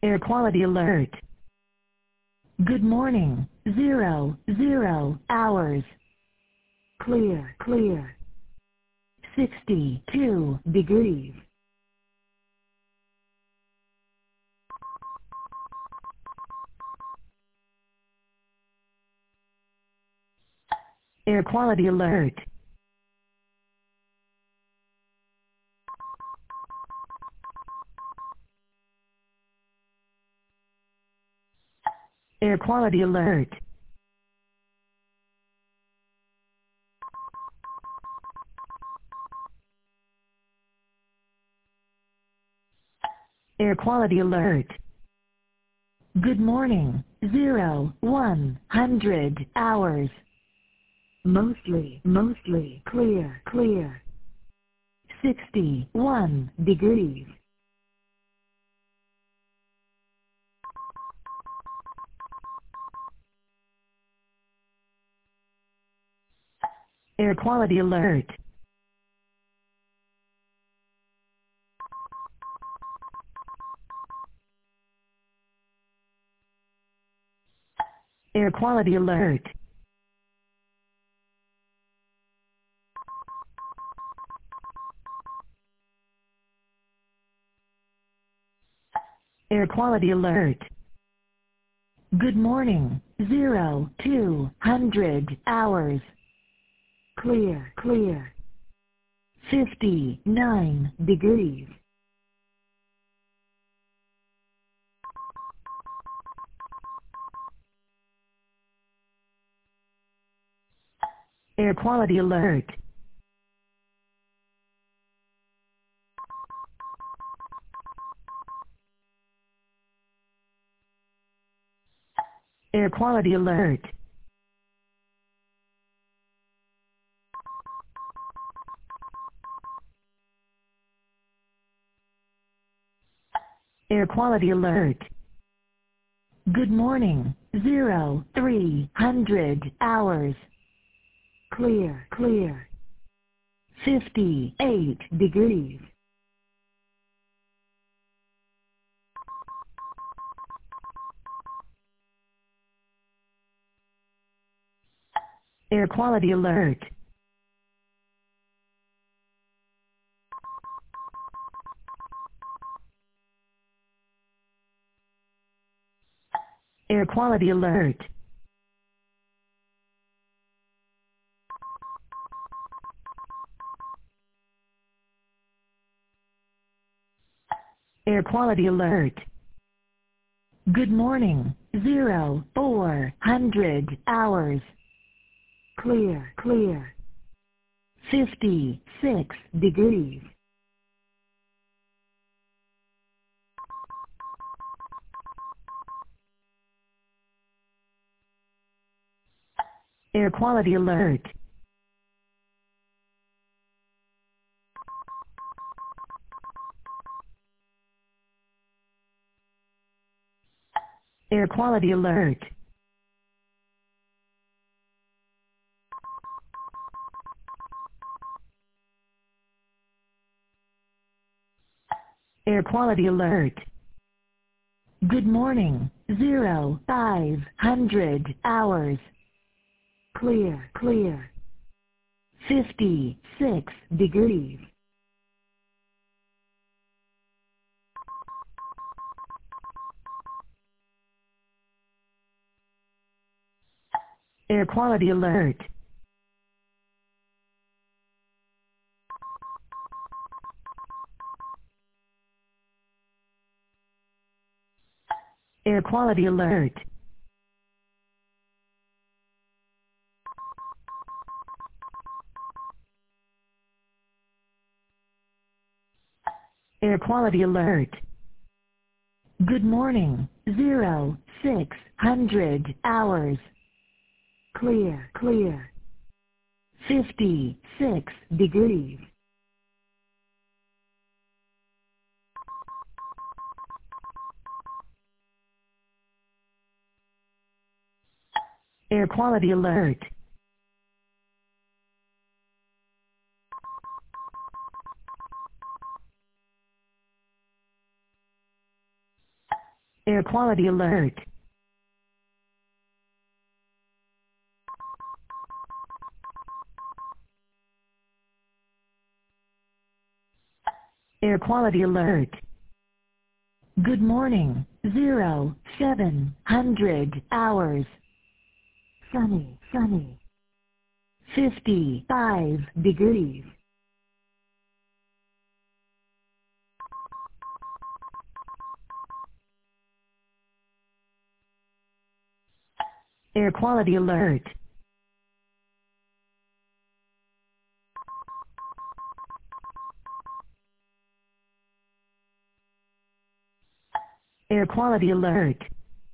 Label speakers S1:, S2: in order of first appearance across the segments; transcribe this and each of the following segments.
S1: Air quality alert. Good morning. 00 hours. Clear, clear. 62 degrees. Air quality alert. Air quality alert. Air quality alert. Good morning. 100 hours. Mostly clear, clear. 61 degrees. Air quality alert. Air quality alert. Air quality alert. Good morning. 200 hours. Clear, clear. 59 degrees. Air quality alert. Air quality alert. Air quality alert. Good morning. 300 hours. Clear, clear. 58 degrees. Air quality alert. Air quality alert. Air quality alert. Good morning. 400 hours. Clear, clear. 56 degrees. Air quality alert. Air quality alert. Air quality alert. Good morning. 500 hours. Clear, clear. 56 degrees. Air quality alert. Air quality alert. Air quality alert. Good morning. 600 hours. Clear, clear. 56 degrees. Air quality alert. Air quality alert. Air quality alert. Good morning. 0700 hours. Sunny, sunny. 55 degrees. Air quality alert. Air quality alert.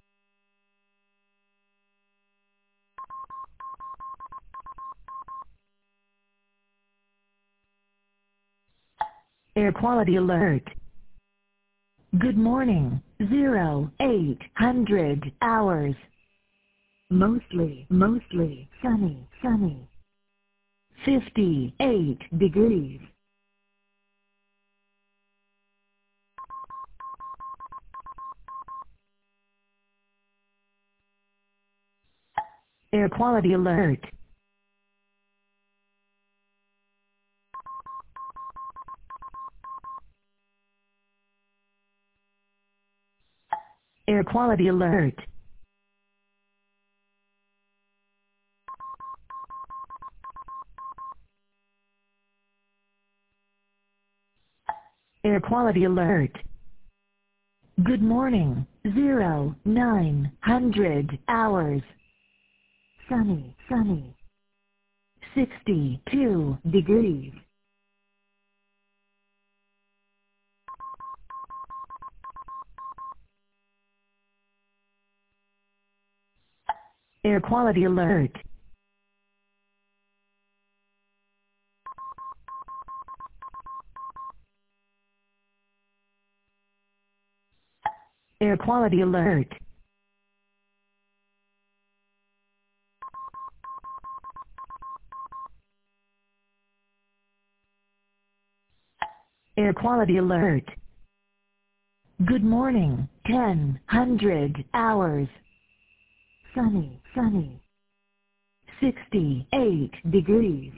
S1: Air quality alert. Good morning. 0800 hours. Mostly sunny, sunny. 58 degrees. Air quality alert. Air quality alert. Air quality alert. Good morning. 0900 hours. Sunny, sunny. 62 degrees. Air quality alert. Air quality alert. Air quality alert. Good morning. 1000 hours. Sunny, sunny. 68 degrees.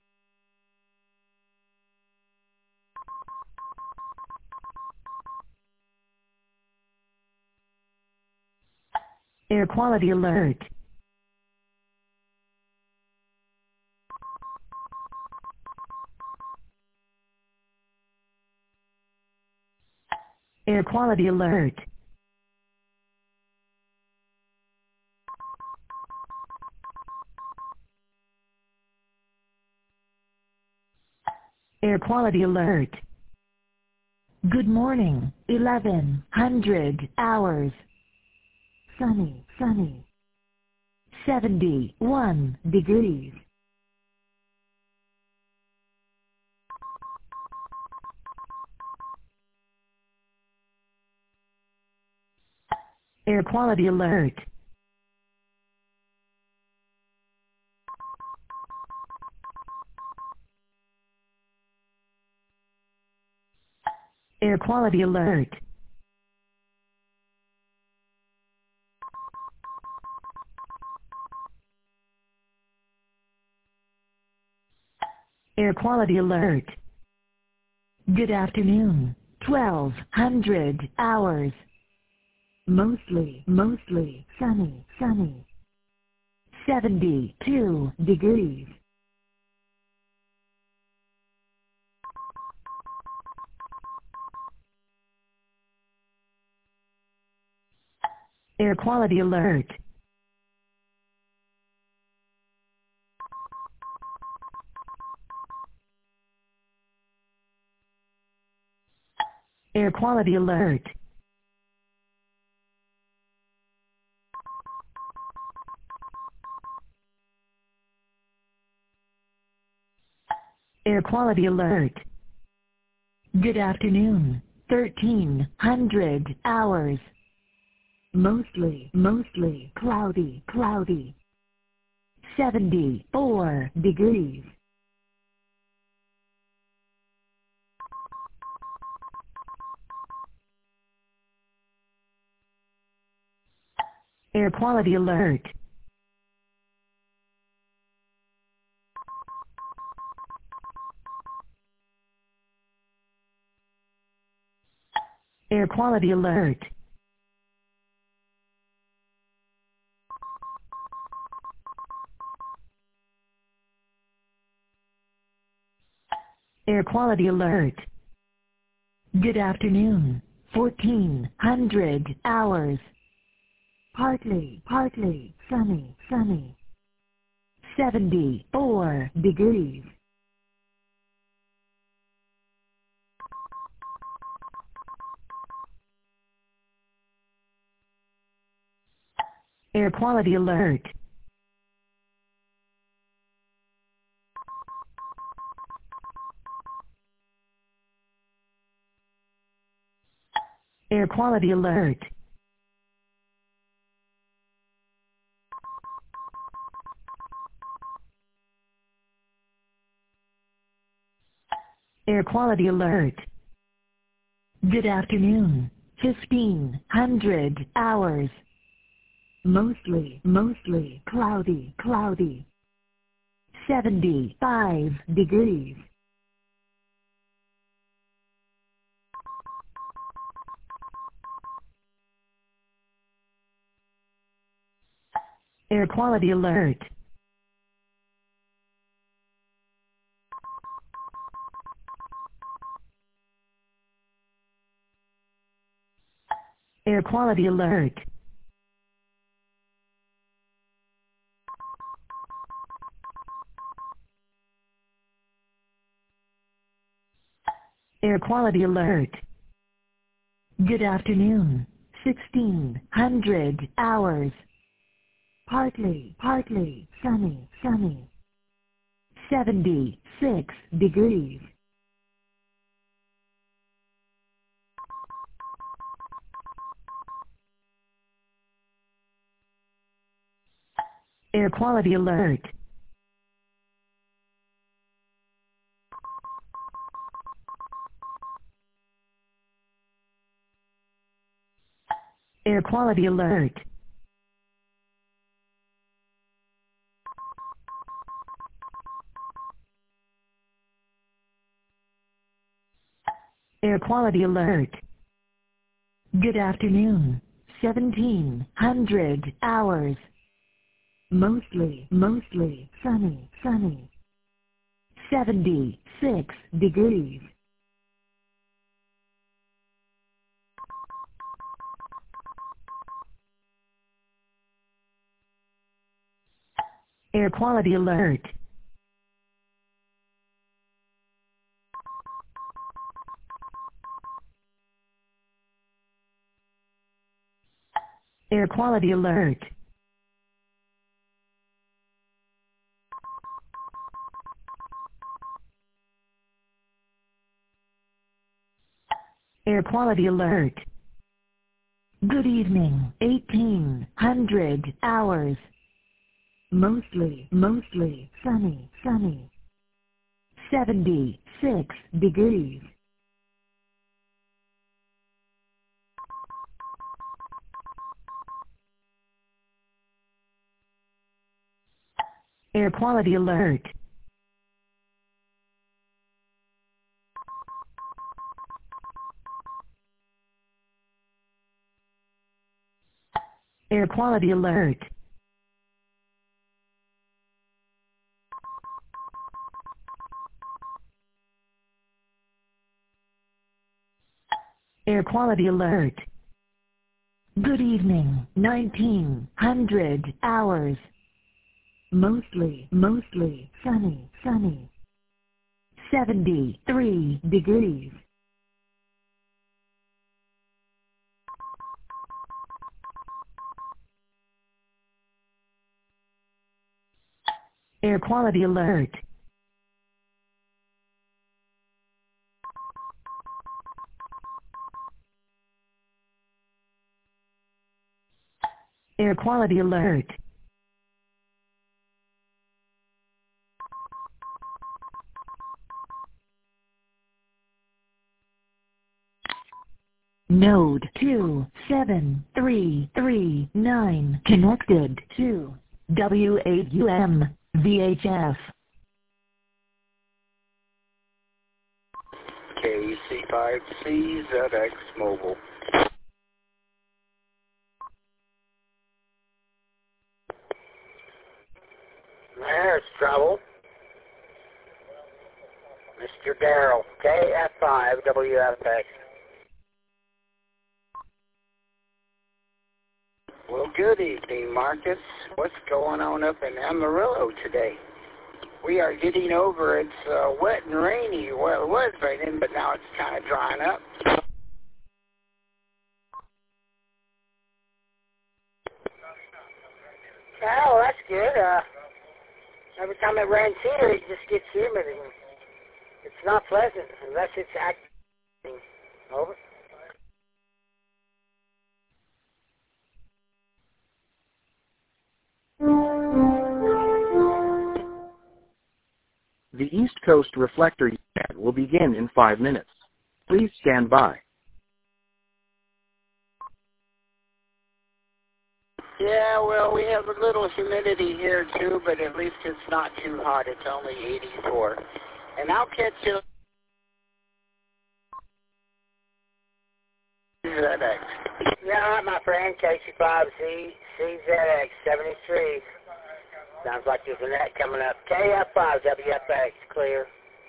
S1: Air quality alert. Air quality alert. Air quality alert. Good morning. 1100 hours. Sunny, sunny. 71 degrees. Air quality alert. Air quality alert. Air quality alert. Good afternoon. 1200 hours. Mostly sunny, sunny. 72 degrees. Air quality alert. Air quality alert. Air quality alert. Good afternoon. 1300 hours. Mostly cloudy, cloudy. 74 degrees. Air quality alert. Air quality alert. Air quality alert. Good afternoon. 1400 hours. Partly sunny. 74 degrees. Air quality alert. Air quality alert. Air quality alert. Good afternoon. 1500 hours. Mostly cloudy. 75 degrees. Air quality alert. Air quality alert. Air quality alert. Good afternoon. 1600 hours. Partly sunny. 76 degrees. Air quality alert. Air quality alert. Air quality alert. Good afternoon. 1700 hours. Mostly sunny. 76 degrees. Air quality alert. Air quality alert. Air quality alert. Good evening. 1800 hours. Mostly sunny. 76 degrees. Air quality alert. Air quality alert. Air quality alert. Good evening. 1900 hours. Mostly sunny. 73 degrees. Air quality alert. Air quality alert. Node 27339 connected to W8UM VHF.
S2: KC5CZX Mobile. There's trouble. Mr. Darrell, KF5WFX. Well, good evening, Marcus. What's going on up in Amarillo today? We are getting over, it's wet and rainy. Well, it was raining, but now it's kind of drying up. Oh, that's good. Every time it rains here, it just gets humid. And it's not pleasant unless it's acting. Over.
S3: The East Coast Reflector unit will begin in 5 minutes. Please stand by.
S2: Yeah, well, we have a little humidity here too, but at least it's not too hot. It's only 84. And I'll catch you. ZX. Yeah, all right, my friend, KC5CZX 73. Sounds like there's a net coming up. KF5WFX, clear.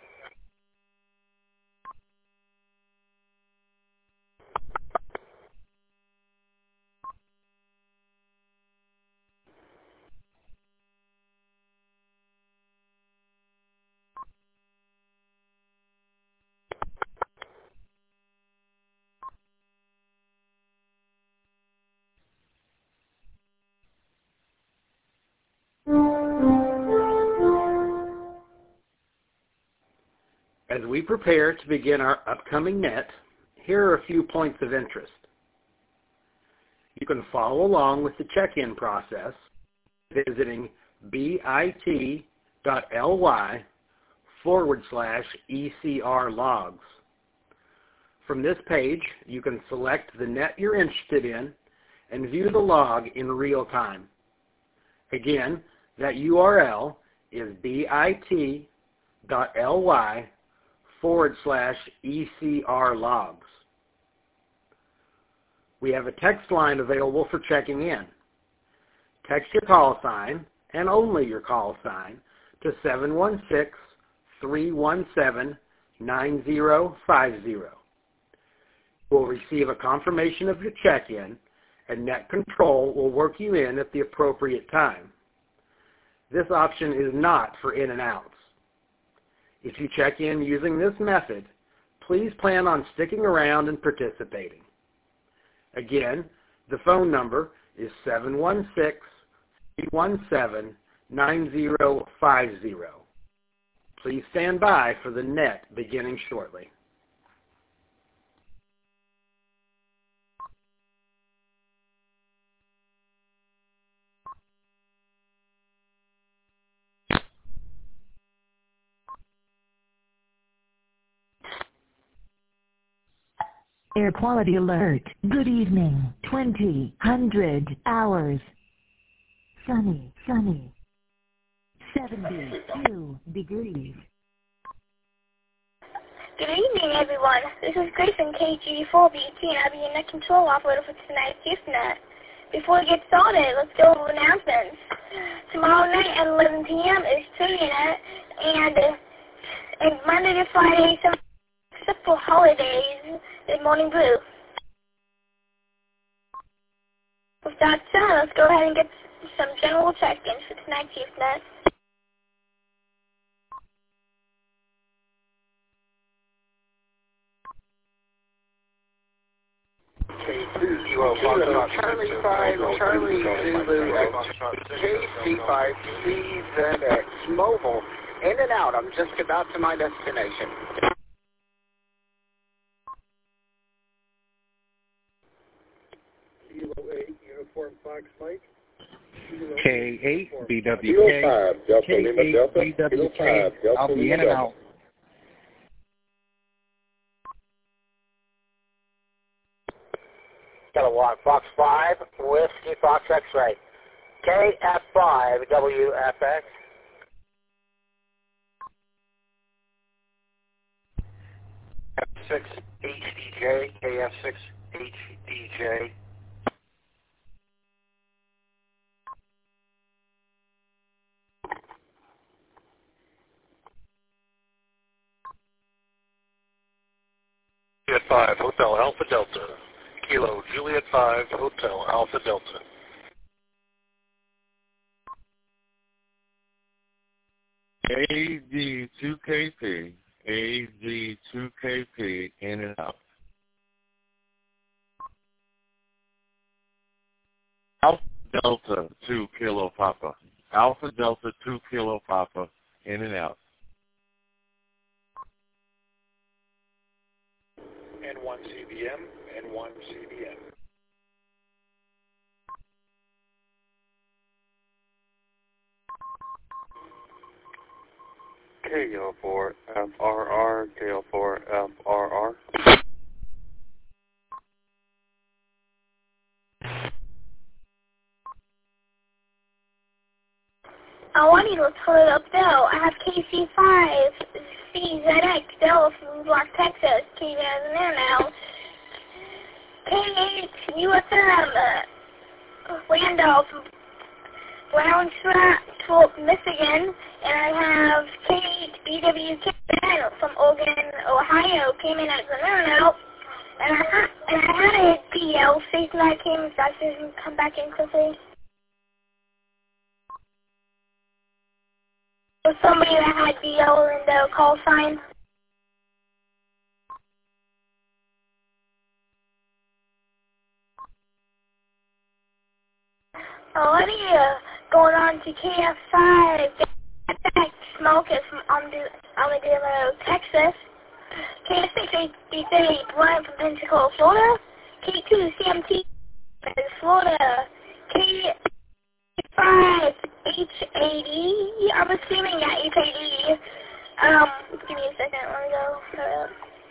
S3: As we prepare to begin our upcoming net, here are a few points of interest. You can follow along with the check-in process visiting bit.ly/ECR logs. From this page, you can select the net you're interested in and view the log in real time. Again, that URL is bit.ly/ECR logs. We have a text line available for checking in. Text your call sign, and only your call sign, to 716-317-9050. You will receive a confirmation of your check-in, and Net Control will work you in at the appropriate time. This option is not for in and outs. If you check in using this method, please plan on sticking around and participating. Again, the phone number is 716-317-9050. Please stand by for the net beginning shortly.
S1: Air quality alert. Good evening. 2000 hours. Sunny. 72 degrees.
S4: Good evening, everyone. This is Grace from KG4BT, and I'll be your Net Control operator for tonight's GiftNet. Before we get started, let's go over announcements. Tomorrow night at 11 p.m. is TriviaNet, and Monday to Friday, except for holidays, is Morning Brew. With that said, let's go ahead and get some general check-ins for tonight's GiftNet.
S2: Charlie 5, Charlie Zulu, KC5, CZX, mobile, in and out. I'm just about to my destination.
S3: K8 BWK, K8 BWK, I'll be in and out.
S2: Kilowatt Fox 5, Whiskey Fox X-Ray. KF5 WFX.
S5: F6 HDJ, KF6 HDJ. Juliet 5, Hotel Alpha Delta. Kilo Juliet 5, Hotel Alpha Delta.
S6: AZ2KP, AZ2KP, in and out. Alpha Delta 2 Kilo Papa, Alpha Delta 2 Kilo Papa, in and out.
S5: N1 CBM, N1 CBM. KO4 FRR, KO4 FRR.
S4: Oh, I need to pull it up though. I have KC5, CZX, Delta from Block, Texas, KZ now. K8, USM, Randolph, Brown Trap, Michigan, and I have K8, BWK from Oregon, Ohio, came in at Zanano, and I had a DL, station that came, so I should come back in quickly. Was somebody that had DL in the call sign? Alrighty, going on to KF5, Smokers from Armadillo, Texas. K683, Brian from Pensacola, Florida. K2, CMT, Florida. K5, H80, I'm assuming that H80. Give me a second, let me go.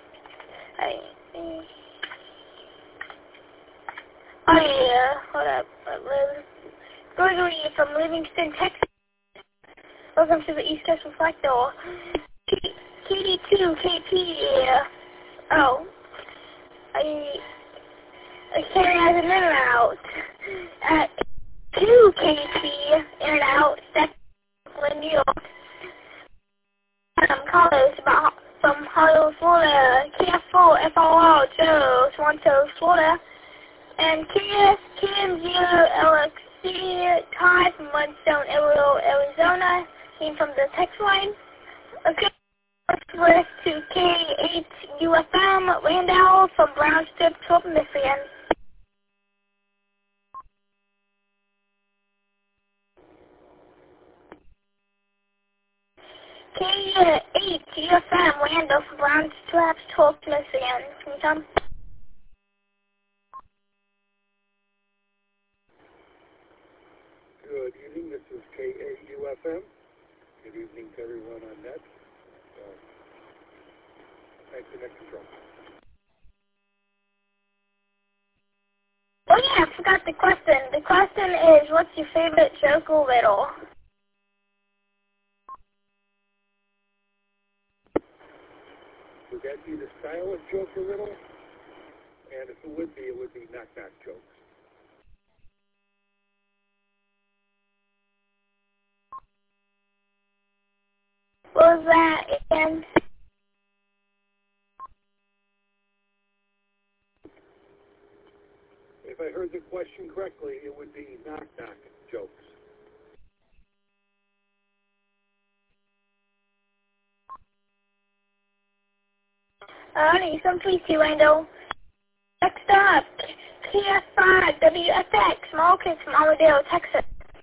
S4: Oh yeah, hold up. Gregory from Livingston, Texas. Welcome to the East Coast Reflector. KD2, KP. Oh. I carry as an in and out. At 2 KP, in and out. That's New York. Carlos from Hollywood, Florida. KF4, FRR, Joe, Toronto, Florida. And KMZLXC, Ty from Mudstone, Arizona, came from the text line. Okay, first to K8 UFM, Randall from Brown Strip, Michigan. K8 UFM, Randall from Brown Strip, Michigan. Can you come?
S5: Good evening, this is KAUFM. Good evening to everyone on net. Thanks for net control.
S4: Oh yeah, I forgot the question. The question is, what's your favorite joke or riddle?
S5: Would that be the style of joke or riddle? And if it would be knock-knock jokes.
S4: What was that again?
S5: If I heard the question correctly, it would be knock-knock jokes.
S4: I need some please, Randall. Next up, KF5 WFX, Small Kids from Armadillo, Texas.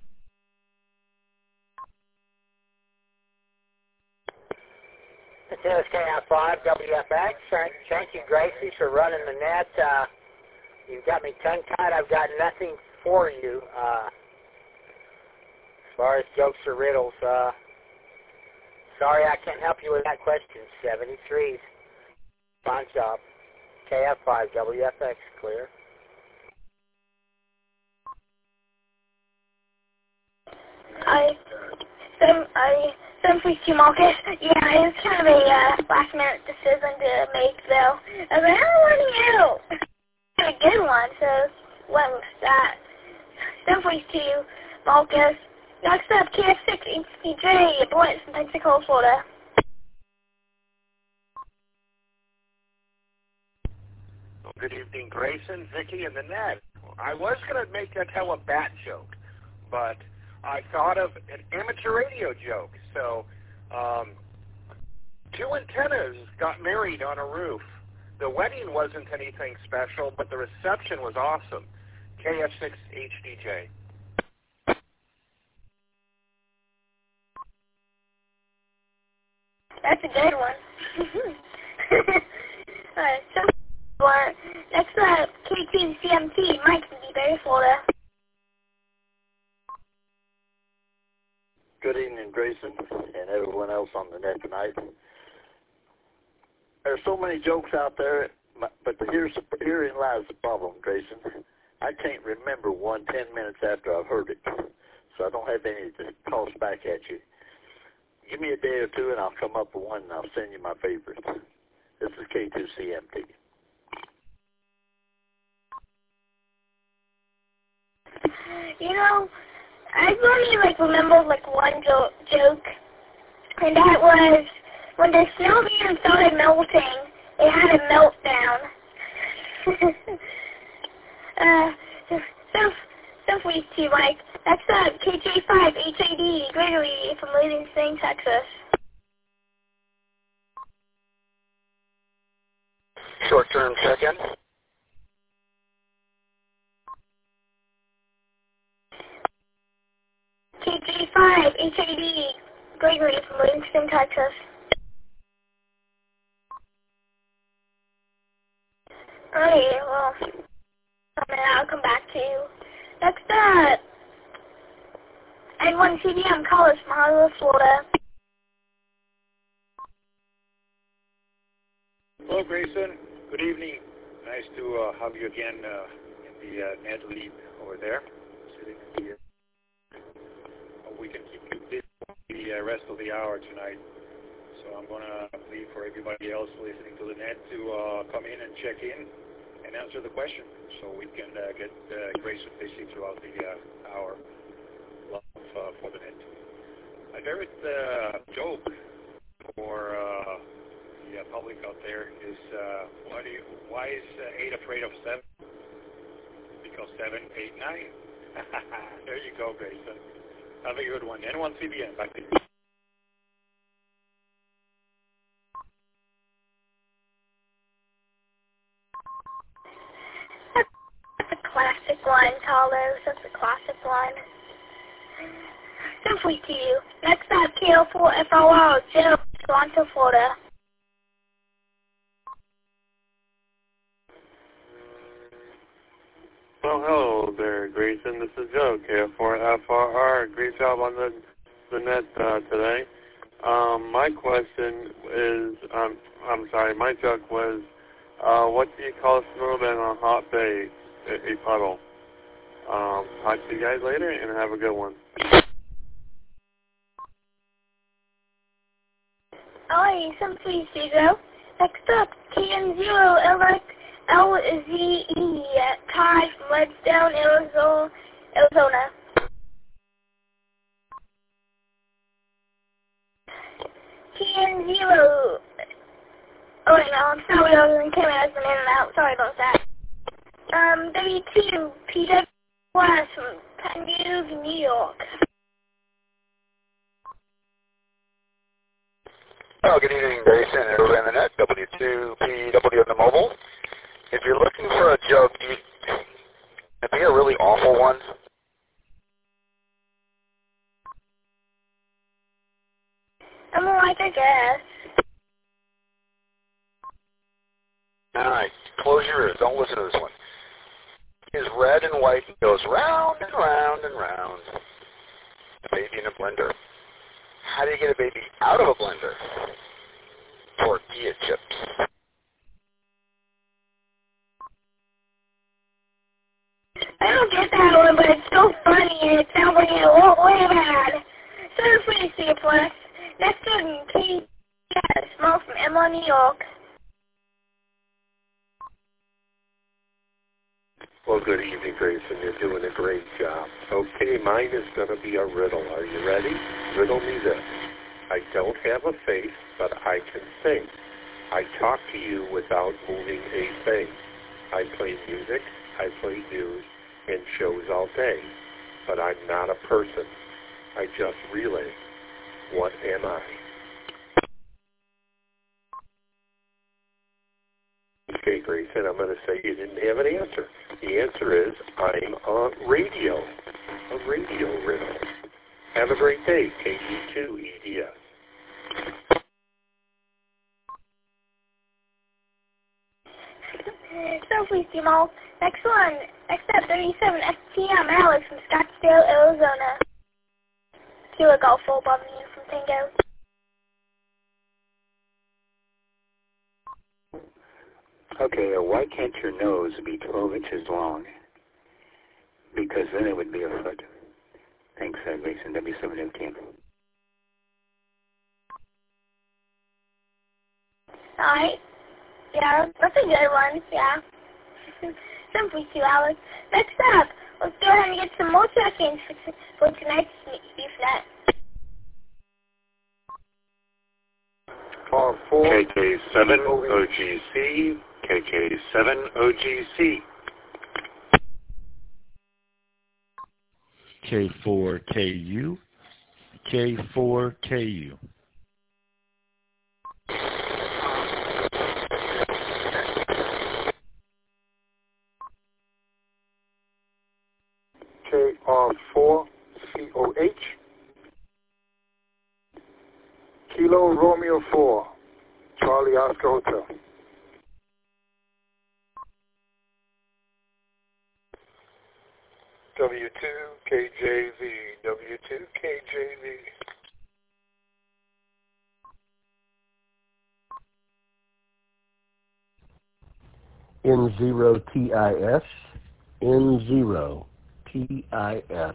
S2: This is KF5 WFX. Thank you, Gracie, for running the net. You've got me tongue-tied. I've got nothing for you as far as jokes or riddles. Sorry, I can't help you with that question. 73. Fine job. KF5 WFX, clear.
S4: Simply to Marcus. Yeah, it was kind of a last-minute decision to make, though. I was like, I'm running out. A good one, so went with that. Simply to Marcus. Next up, KF6 HCJ, Boyce from Pensacola, Florida.
S7: Good evening, Grayson, Vicky, and the net. I was going to tell a bat joke, but I thought of an amateur radio joke. So, two antennas got married on a roof. The wedding wasn't anything special, but the reception was awesome. KF6 HDJ.
S4: That's a good one. Alright, so next up, KT CMT, Mike from DeBerry, Florida.
S8: Good evening, Grayson, and everyone else on the net tonight. There are so many jokes out there, but herein lies the problem, Grayson. I can't remember one 10 minutes after I've heard it, so I don't have any to toss back at you. Give me a day or two, and I'll come up with one, and I'll send you my favorites. This is K2CMT.
S4: You know, I really remember one joke, and that was when the snowman started melting, it had a meltdown. So please too, Mike. Next up, KJ5 HAD Gregory from Livingston, Texas.
S7: Short-term check-in.
S4: KJ5 HAD Gregory from Livingston, Texas. Okay, well, I'll come back to you. Next up, N1CDM College from Hollywood, Florida.
S5: Hello, Grayson. Good evening. Nice to have you again in the net lead over there. Sitting in the, we can keep you busy the rest of the hour tonight. So I'm going to leave for everybody else listening to the net to come in and check in and answer the question, so we can get Grayson busy throughout the hour for the net. My favorite joke for the public out there is why is 8 afraid of 7? Because 7, 8, 9. There you go, Grayson. Have a good one. N1CBN, back to you.
S4: That's a classic one, Carlos. That's a classic one. Simply to you. Next up, KL4FRR, Joe, Toronto, Florida.
S6: Well, hello there, Grayson. This is Joe, KF4FRR. Great job on the net today. My question is, my joke was, what do you call a snowman on a hot day? A puddle. Talk to you guys later, and have a good one.
S4: Alright, simply Joe. Next up, KN0 LZE, Ty from Redstone, Arizona. TN0. Oh wait, no, I'm sorry, I was in camera, has been in and out. Sorry about that. W2 PW West from Penn, New York.
S9: Oh, good evening, Grayson. Everybody on the net, W2PW on the mobile. If you're looking for a joke, it'd be a really awful one.
S4: I'm alright, I guess.
S9: Alright, close your ears. Don't listen to this one. It's red and white and goes round and round and round. A baby in a blender. How do you get a baby out of a blender? Tortilla chips.
S4: I don't get that one, but it's so funny and it sounds like it won't way bad. So please see a plus. Next one, Katie Small from Emma, New York.
S10: Well, good evening, Grayson. You're doing a great job. Okay, mine is going to be a riddle. Are you ready? Riddle me this. I don't have a face, but I can sing. I talk to you without moving a thing. I play music, I play news, and shows all day. But I'm not a person. I just relay. What am I? Okay, Grayson, I'm going to say you didn't have an answer. The answer is I'm a radio riddle. Have a great day, KG2EDS.
S4: So please, Timo. Next one, next up, 37 STM, Alex from Scottsdale, Arizona. Kilo Golf 4 above me from Tango.
S11: Okay, why can't your nose be 12 inches long? Because then it would be a foot. Thanks, Grayson, W7OTM.
S4: Alright. Yeah, that's a good one, yeah. Simply too, Alex. Next up, let's go ahead and get some more check-ins for tonight's BeefNet.
S10: KK7OGC, KK7OGC.
S12: K4KU, K4KU.
S13: KR4COH, Kilo Romeo 4, Charlie Oscar Hotel.
S14: W2KJV, W2KJV.
S15: N0TIS, N0TIS.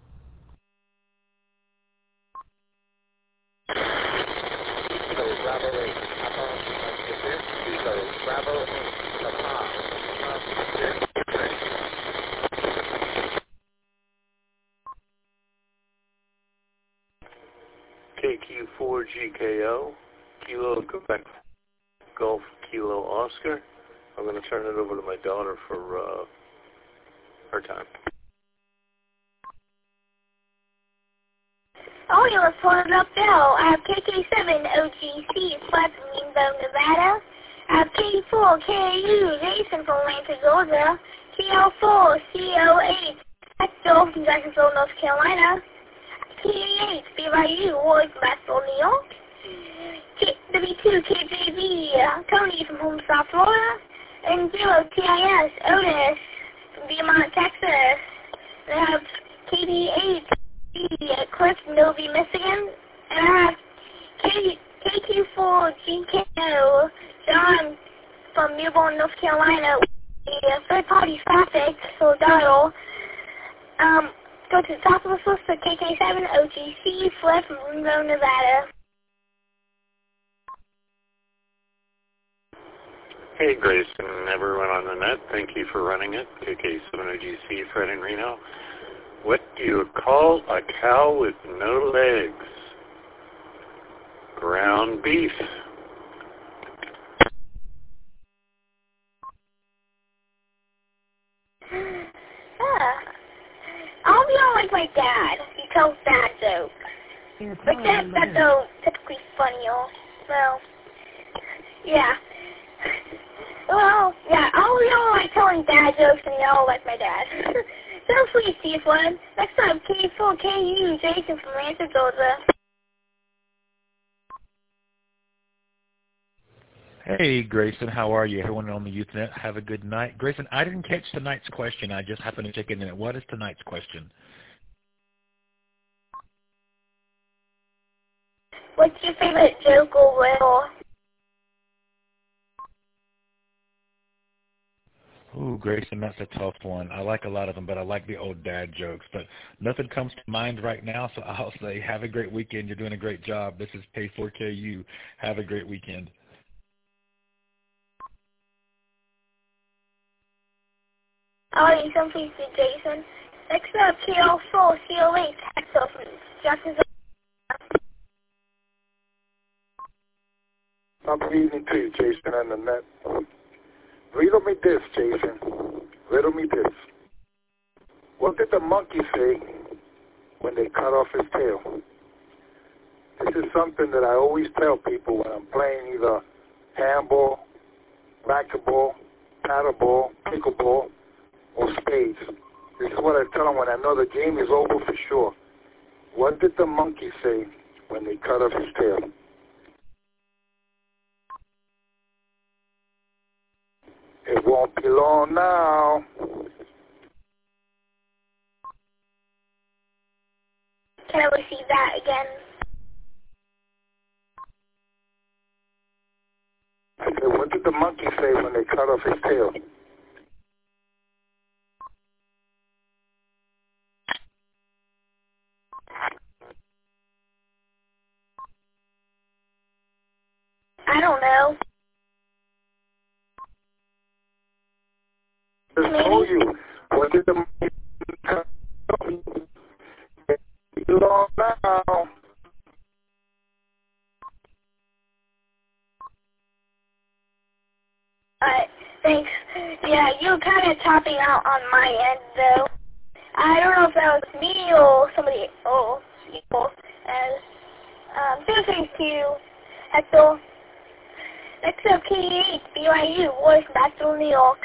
S10: KQ4GKO, Kilo Quebec Golf Kilo Oscar. I'm going to turn it over to my daughter for her time.
S4: Oh, you're reported up now. I have KK7OGC, flat from Greenville, Nevada. I have K4KU, Jason from Atlanta, Georgia. KL4COH, that's Joel from Jacksonville, North Carolina. K8, BYU, Roy from Bassville, New York. W2KJV, Tony from Homestop, Florida. And 0TIS, Otis from Beaumont, Texas. And I have KD8, Cliff from Novi, Michigan. And I have KQ4GKO, John from Newborn, North Carolina. The third-party traffic, so dial. Go to the top of the list for KK7OGC, Flip from Greenville, Nevada.
S10: Hey, Grayson and everyone on the net. Thank you for running it. KK7OGC, Fred in Reno. What do you call a cow with no legs? Ground beef.
S4: I'll be on like my dad. He tells dad jokes. But that though typically funny, y'all. Well, yeah. Well, yeah, I'll be on like telling dad jokes and y'all like my dad. So please, CS1. Next time, K4KU, Jason from Atlanta, Georgia.
S12: Hey, Grayson, how are you? Everyone on the YouthNet, have a good night. Grayson, I didn't catch tonight's question. I just happened to check in it. What is tonight's question?
S4: What's your favorite joke or riddle?
S12: Ooh, Grayson, that's a tough one. I like a lot of them, but I like the old dad jokes. But nothing comes to mind right now, so I'll say have a great weekend. You're doing a great job. This is K4KU. Have a great weekend.
S4: Alright, some please to Jason. Next up, KL4, COA, Texas, Jacksonville.
S13: Good evening to you, Jason, and the net. Riddle me this, Jason. Riddle me this. What did the monkey say when they cut off his tail? This is something that I always tell people when I'm playing either handball, racquetball, paddleball, pickleball, or spades. This is what I tell them when I know the game is over for sure. What did the monkey say when they cut off his tail? It won't be long now.
S4: Can I receive that again?
S13: I said, what did the monkey say when they cut off his tail?
S4: I don't know.
S13: I told you. What did the monkey cut off? It won't be long now.
S4: Thanks. Yeah, you're kind of topping out on my end, though. I don't know if that was me or somebody else. Big thanks to you, Hector. Next up, KH, BYU, voice back to New York.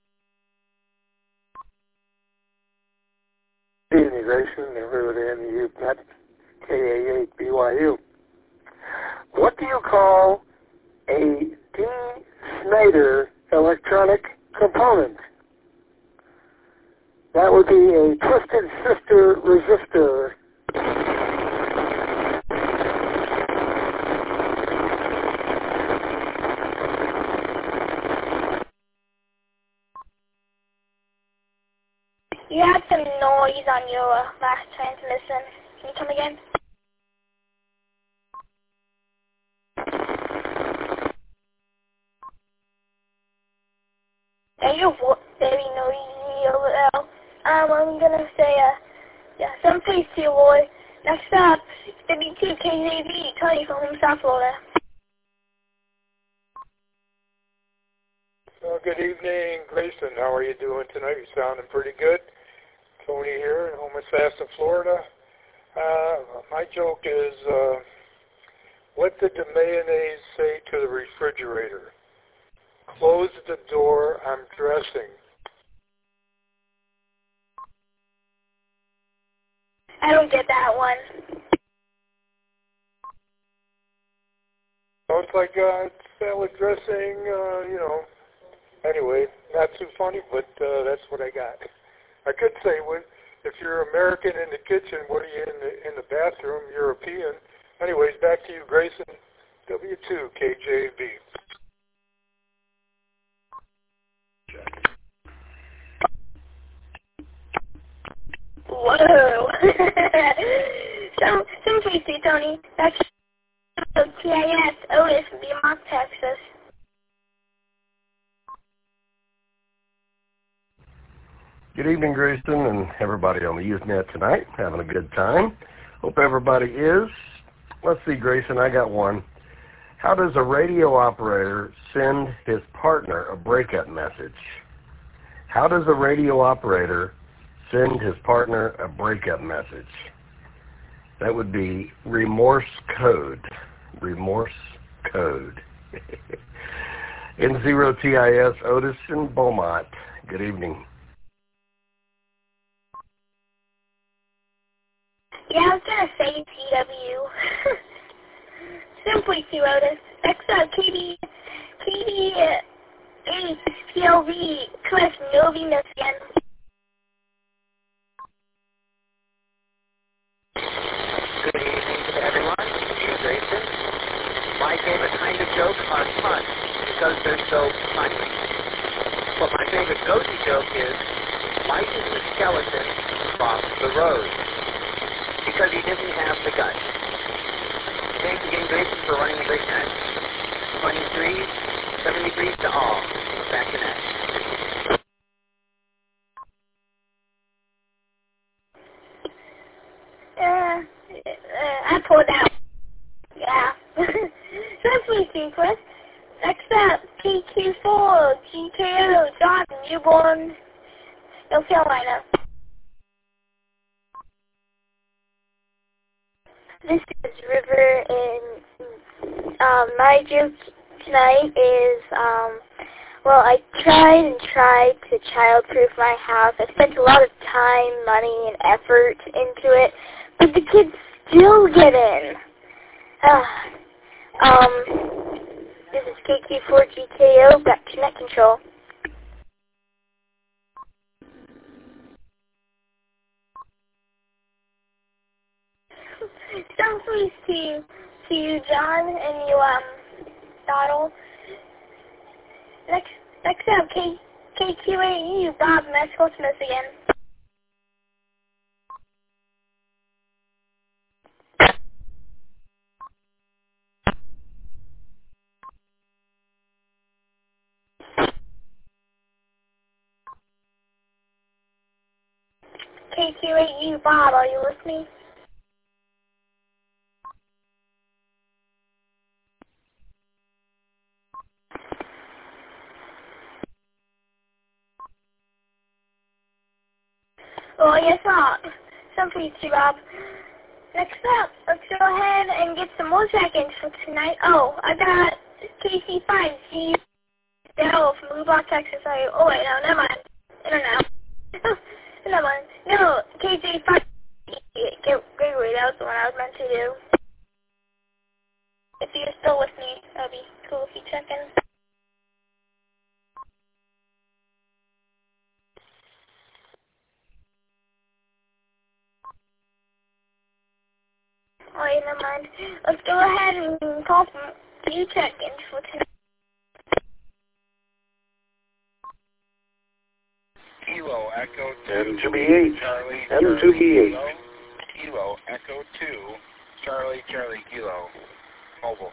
S13: Good evening, Grayson, and everybody in the UPET, KA8 BYU. What do you call a D. Snyder electronic component? That would be a twisted sister resistor.
S4: You had some noise on your last transmission. Can you come again? Yeah, you're very noisy over there. I'm gonna say, some place to you, boy. Next up, W2KJV, Tony from South Florida.
S14: Well, good evening, Grayson. How are you doing tonight? You're sounding pretty good. Tony here in Homosassa, Florida. My joke is, what did the mayonnaise say to the refrigerator? Close the door, I'm dressing.
S4: I don't get that one.
S14: So it's like salad dressing, Anyway, not too funny, but that's what I got. I could say, if you're American in the kitchen, what are you in the bathroom? European. Anyways, back to you, Grayson. W2KJV.
S4: Whoa. some please see, Tony. That's TIS Otis from Beaumont, Texas.
S16: Good evening, Grayson, and everybody on the Usenet tonight. Having a good time. Hope everybody is. Let's see, Grayson, I got one. How does a radio operator send his partner a breakup message? How does a radio operator send his partner a breakup message? That would be remorse code. Remorse code. N0TIS Otis in Beaumont. Good evening.
S4: Yeah, I was going to say TW. Simply to Otis. Next up, KD HPLV, Cliff Novi, Michigan.
S17: Good evening to everyone. Dear Grayson. My favorite kind of jokes are fun because they're so funny. But my favorite ghost watching the skeleton cross the road because he didn't have the guts. Thanks again, Grayson, for running a great match. 73 to all. Back to net.
S4: I pulled out. Yeah. That's my secret. Next up, PQ4, GKO, John, Newborn, North Carolina. This is River, and my joke tonight is, well, I tried to child-proof my house. I spent a lot of time, money, and effort into it, but the kids still get in. This is KQ4GKO, back to net control. Sounds please to you, John, and you, Donald. Next up, KQ8U, Bob, Maxwell Smith again. KQ8U, Bob, are you listening? Well, I guess not. Some please to Bob. Next up, let's go ahead and get some more check-ins for tonight. Oh, I got KC5, G. Daryl from Blue Block, Texas. Oh, wait, no, never mind. I don't know. Never mind. No, KJ5. Gregory, that was the one I was meant to do. If you're still with me, that'd be cool if you check in. Oh, yeah, never mind. Let's go ahead and call some few check-ins for tonight.
S7: Kilo Echo 2.
S10: M2B8.
S7: Charlie.
S10: M2B8.
S7: Kilo Echo 2. Charlie Kilo. Mobile.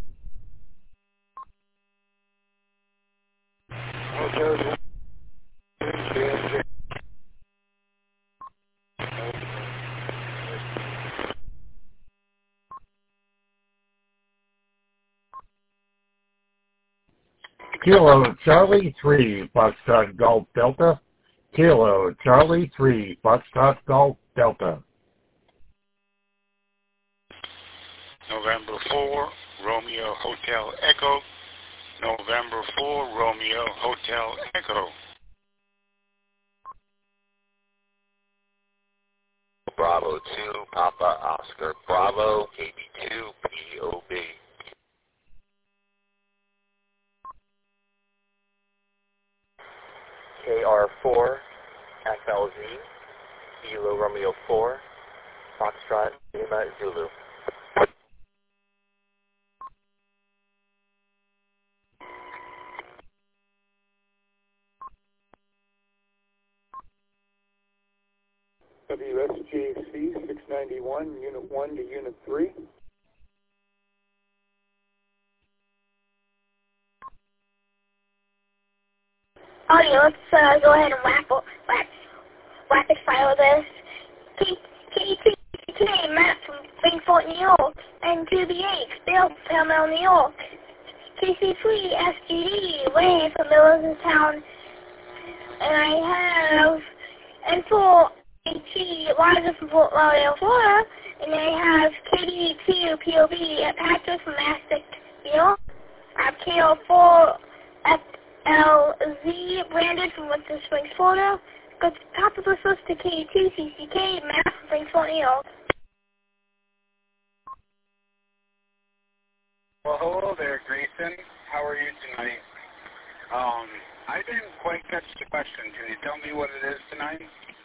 S18: Kilo Charlie 3, Foxtrot Golf Delta. Kilo Charlie 3, Foxtrot Golf Delta.
S5: November 4, Romeo Hotel Echo. November 4, Romeo Hotel Echo.
S9: Bravo 2, Papa Oscar Bravo, KB2, POB. KR4, FLZ, Kilo Romeo 4, Foxtrot Lima Zulu.
S14: WSJC 691, Unit 1 to Unit 3.
S4: Audio, let's go ahead and rapid fire this. KTK, Matt from Frankfort, New York, and 2BH, Bill, Pellmell, New York. KC3, SGD, Wayne from Millerstown, and I have N4, HT, Liza from Fort Lauderdale, Florida, and I have KD2, POB, at Patrick from Mastic, New York. I have KO4, LZ, Brandon from Winter Springs, Florida. Go to the top of the list to K2, CCK, Matt from Frankfort, New York.
S7: Well, hello there, Grayson. How are you tonight? I didn't quite catch the question. Can you tell me what it is tonight?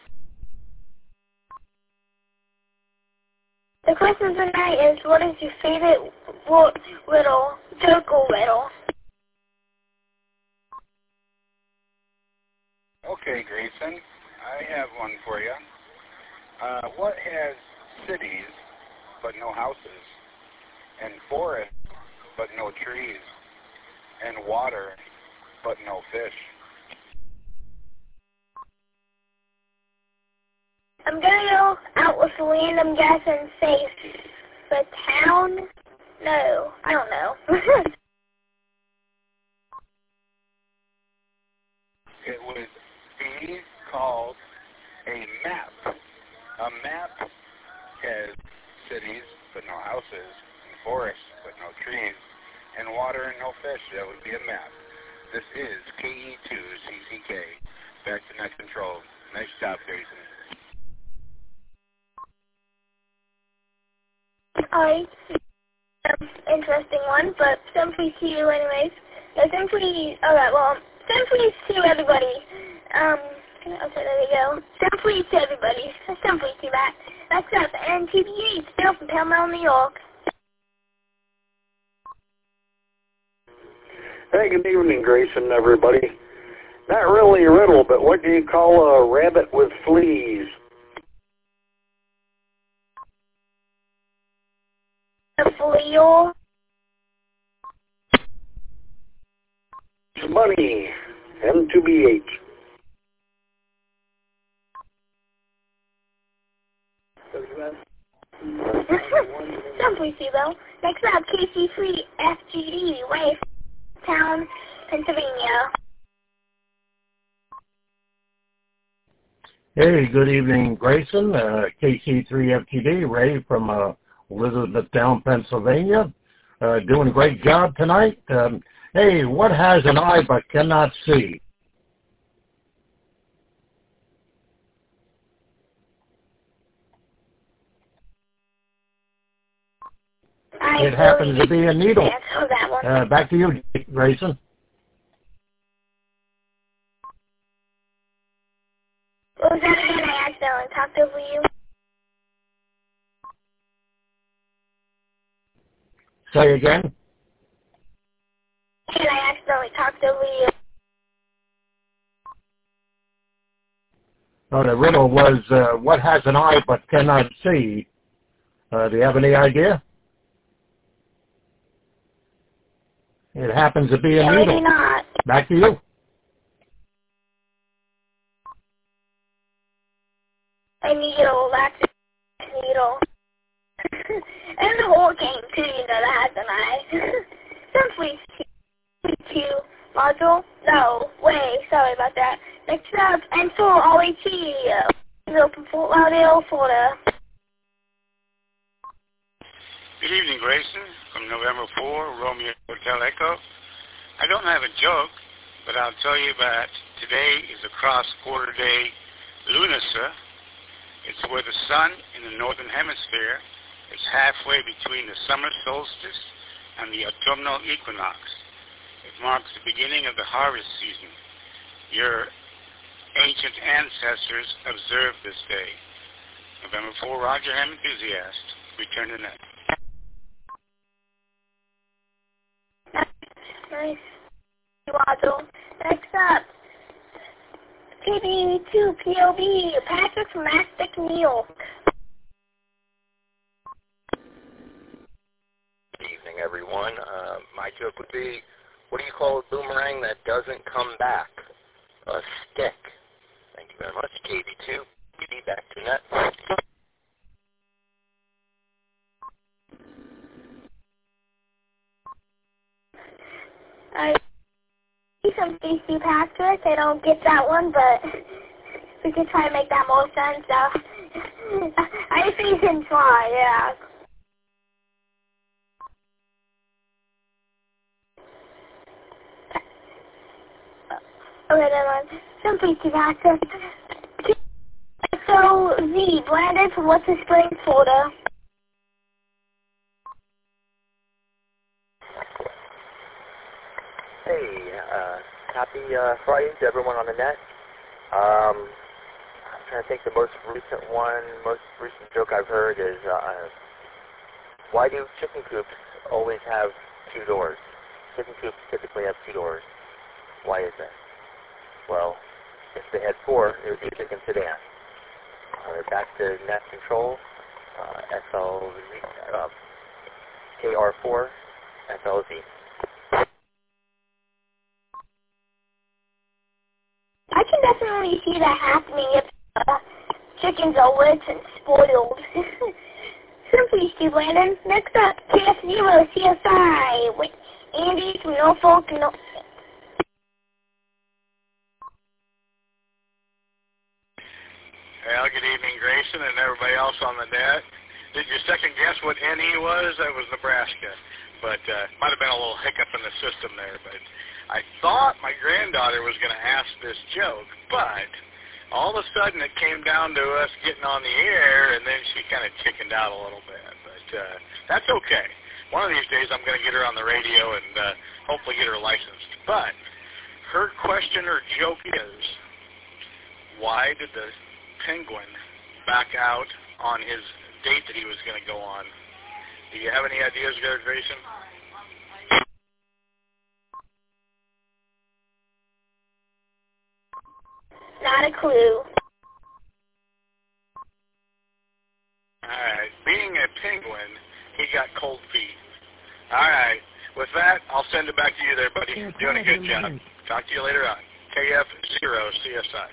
S4: The question tonight is, what is your favorite riddle, joke or riddle?
S7: Okay, Grayson.
S5: I have one for you. What has cities but no houses, and forests but no trees, and water but no fish?
S4: I'm gonna go out with a random guess and say the town. No, I don't know.
S5: It would be called a map. A map has cities but no houses, and forests but no trees, and water and no fish. That would be a map. This is KE2CCK. Back to net control. Nice job, Jason.
S4: Alright, interesting one, but simply to you anyways. No, simply, alright, well, simply to everybody. Okay, there we go. Simply to everybody. Simply to that. That's up. And TBH, still from Pell Mall, New York.
S8: Hey, good evening, Grayson, everybody. Not really a riddle, but what do you call a rabbit with fleas?
S4: A flea.
S8: Money. M2BH.
S4: Simply to though. Next up, KC3FGD, Town, Pennsylvania.
S18: Hey, good evening, Grayson. KC3FTD, Ray from Elizabethtown, Pennsylvania. Doing a great job tonight. Hey, what has an eye but cannot see? It happens to be a needle. Back to you, Grayson.
S4: What was that again? I accidentally talked over you.
S18: Say again?
S4: And I accidentally talked over you.
S18: Oh, the riddle was, what has an eye but cannot see? Do you have any idea? It happens to be a needle.
S4: Maybe not.
S18: Back to you.
S4: A needle, that's a needle. And the whole game, too, you know, that has an eye. Simply to module. No, way, sorry about that. Next up, Ensel OAT. Open Fort Lauderdale, Florida.
S19: Good evening, Grayson. From November 4, Romeo Hotel Echo. I don't have a joke, but I'll tell you that today is a cross-quarter day lunar. It's where the sun in the northern hemisphere is halfway between the summer solstice and the autumnal equinox. It marks the beginning of the harvest season. Your ancient ancestors observed this day. November 4, Roger Ham Enthusiast. Return to net.
S4: Nice. Waddle. Next up, PB2POB, Patrick from Mastic, New York.
S20: Good evening, everyone. My joke would be, what do you call a boomerang that doesn't come back? A stick. Thank you very much. KB2, PD, back to net.
S4: I see some DC Patrick. I don't get that one, but we can try to make that more sense. I see him try, yeah. Okay, never mind. Simply to Patrick. So, Z, Brandon from What's the Spring, Florida.
S20: Hey, happy Friday to everyone on the net. I'm trying to think the most recent joke I've heard is, why do chicken coops always have two doors? Chicken coops typically have two doors. Why is that? Well, If they had 4, it would be a chicken sedan. Back to net control, SLZ, KR4, SLZ.
S4: I can definitely see that happening if chickens are wet and spoiled. Simply, Steve Landon. Next up, KF0 CSI with Andy from Norfolk.
S7: Well, good evening, Grayson, and everybody else on the net. Did you second guess what NE was? That was Nebraska. But might have been a little hiccup in the system there. But I thought my granddaughter was going to ask this joke, but all of a sudden it came down to us getting on the air, and then she kind of chickened out a little bit. But that's okay. One of these days I'm going to get her on the radio and hopefully get her licensed. But her question or joke is, why did the Penguin back out on his date that he was going to go on? Do you have any ideas there, Grayson?
S4: Not a clue.
S7: All right. Being a penguin, he got cold feet. All right. With that, I'll send it back to you there, buddy. You're doing a good job. Talk to you later on. KF0 CSI.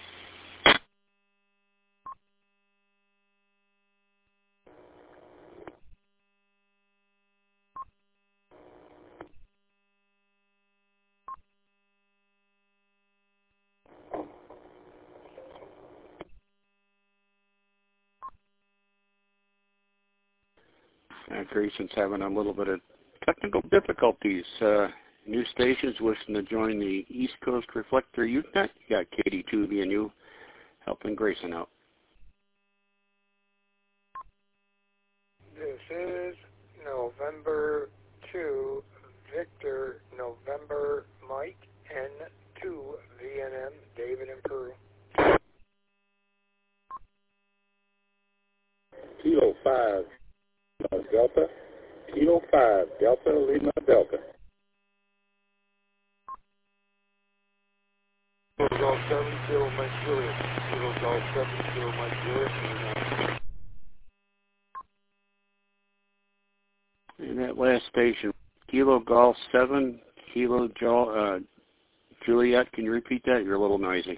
S10: Grayson's having a little bit of technical difficulties. New stations wishing to join the East Coast Reflector Usenet. You got KD2VNU helping Grayson out.
S14: This is November 2, Victor, November, Mike, N2, VNM, David in Peru.
S10: Kilo 5. Delta, Kilo 5, Delta, Lima, Delta.
S14: Kilo Golf 7, Kilo Mike Julius. Kilo Golf 7, Kilo Mike Julius.
S10: And that last station, Kilo Golf 7, Kilo Juliet, can you repeat that? You're a little noisy.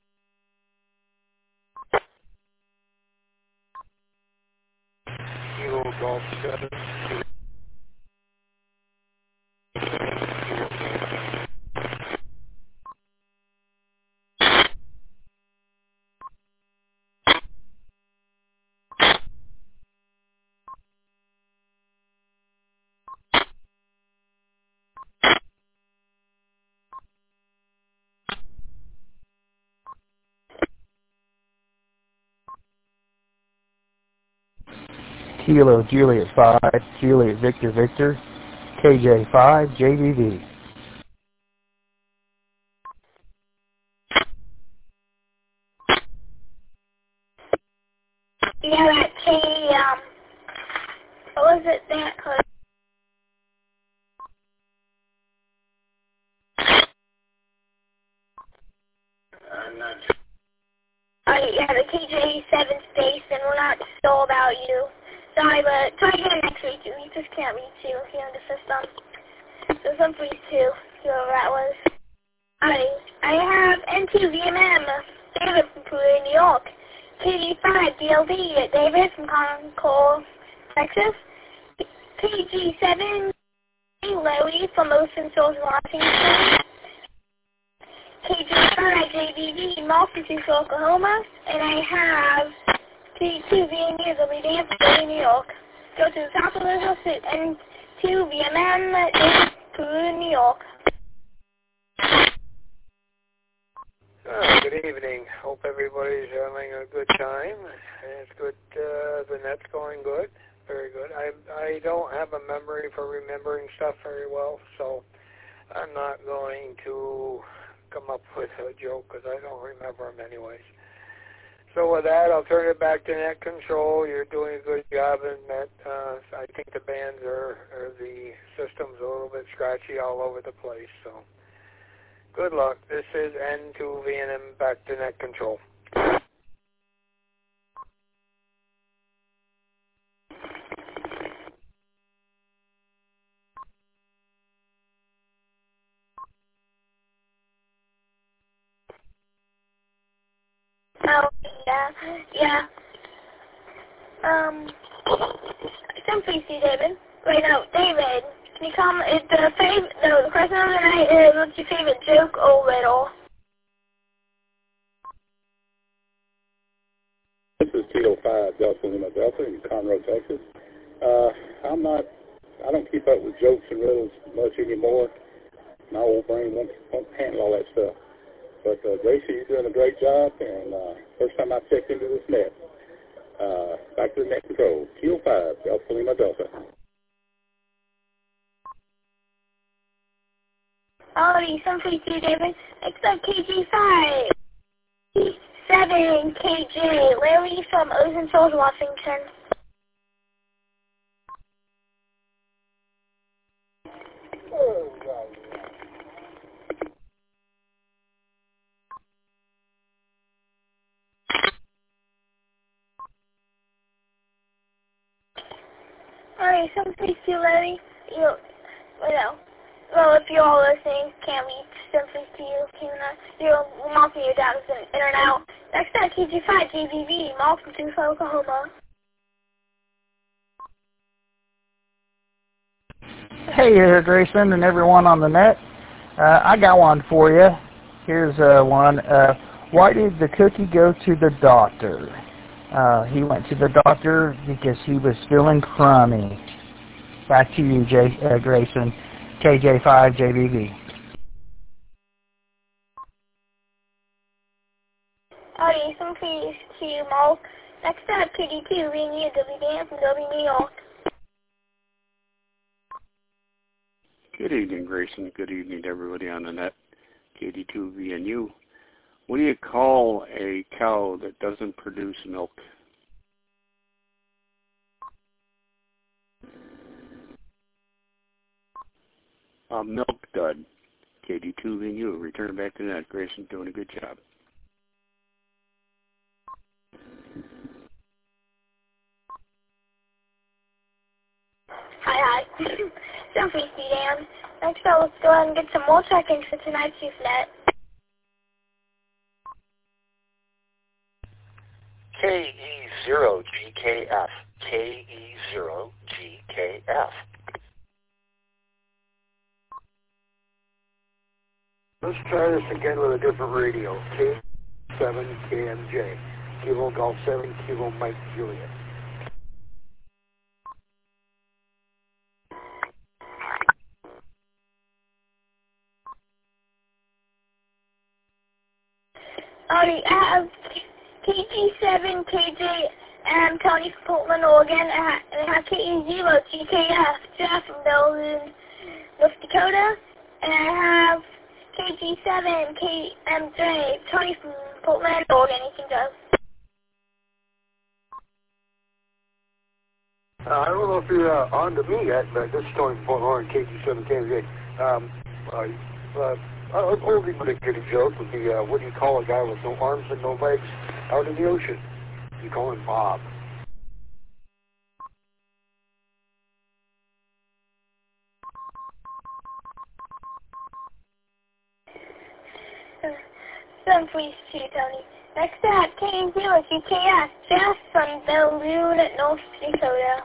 S14: Kilo Golf 7.
S21: Kilo Juliet 5, Juliet Victor Victor, KJ 5, JVV.
S4: Yeah, that K, what was it that code?
S10: I'm not sure.
S4: Yeah, the KJ7 space, and we're not sure about you. Sorry, but try again next week. We just can't reach you here in the system. So some please too, whoever that was. I have N2 VMM, David from Peru, New York. KG5 DLD, David from Concord, Texas. KG7, Larry from Ocean Shores, Washington. KG5 JVV, Multitude, Oklahoma. And I have KG2 VMU, the Danforth, New York. Go to the top of the house at N2 VMM, David, Peru, New York.
S14: Good evening. Hope everybody's having a good time. It's good. The net's going good. Very good. I don't have a memory for remembering stuff very well, so I'm not going to come up with a joke because I don't remember them anyways. So with that, I'll turn it back to Net Control. You're doing a good job in Net. I think the bands or the system's a little bit scratchy all over the place, so Good luck. This is N2VNM back to net control.
S4: Oh, yeah. Simply see David. Wait, no, David. Can you come? The question of the night is, what's your favorite joke or riddle?
S1: This is Tito 5, Delta Lima Delta in Conroe, Texas. I don't keep up with jokes and riddles much anymore. My old brain won't handle all that stuff. But Gracie, you're doing a great job, and first time I checked into this net. Back to the net control. Kilo 5, Delta Lima Delta.
S4: Alrighty, simply see David. Except KG5. 7 KJ. Larry from Ocean Falls, Washington. Alright, simply see Larry. Well, if you're all listening, can't reach simply see you. You're mocking your dad is in and out. Next up, KG5 JVV, Malcolm to Oklahoma.
S21: Hey, Grayson and everyone on the net. I got one for you. Here's one. Why did the cookie go to the doctor? He went to the doctor because he was feeling crummy. Back to you, Grayson. KJ5 JVV.
S4: Alright, simply see you, Malk. Next up, KD2, being you, WDM from W New York.
S22: Good evening, Grayson. Good evening to everybody on the net. KD2VNU. What do you call a cow that doesn't produce milk? A milk dud. KD2VNU. Return back to the net. Grayson doing a good job.
S4: Hi. Simply see Dan. Next up, let's go ahead and get some more check-ins for tonight's UseNet.
S23: KE0GKF. KE0GKF.
S24: Let's try this again with a different radio. K7KMJ. Kilo Golf 7, Kilo Mike Juliet.
S4: Alright, I have KG7, KJ, and Tony from Portland, Oregon, and I have KE0GKF, Jeff from Bellevue, North Dakota, and I have KG7, KMJ, Tony from Portland, Oregon. You can go.
S24: I don't know if you're on to me yet, but this is Tony from Portland, KG7, KMJ. I'll leave with a good joke would be, what do you call a guy with no arms and no legs out in the ocean? You call him Bob.
S4: Simply see Tony. Next up, KE0GKF, Jeff from Bellevue, North Dakota.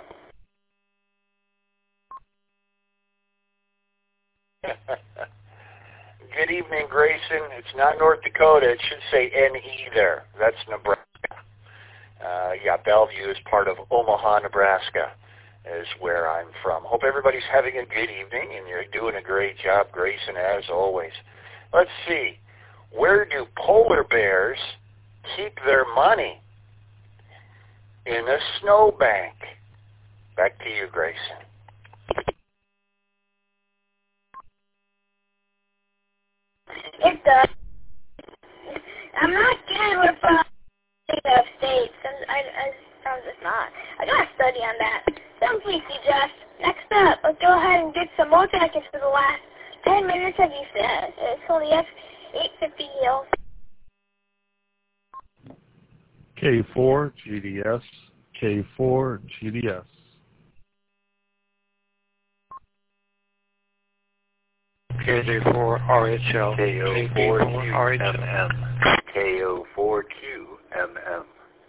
S23: Good evening, Grayson. It's not North Dakota. It should say NE there. That's Nebraska. Bellevue is part of Omaha, Nebraska, is where I'm from. Hope everybody's having a good evening, and you're doing a great job, Grayson, as always. Let's see. Where do polar bears keep their money? In a snowbank. Back to you, Grayson.
S4: It does. I'm not good with states. I'm just not. I gotta study on that. Simply see Jeff. Next up, let's go ahead and get some more check-ins for the last 10 minutes of Usenet. It's only F850 Hill.
S2: K4 GDS, K4 GDS.
S3: KJ4 RHL,
S8: KO4
S3: RHL.
S8: QMM, KO4 QMM.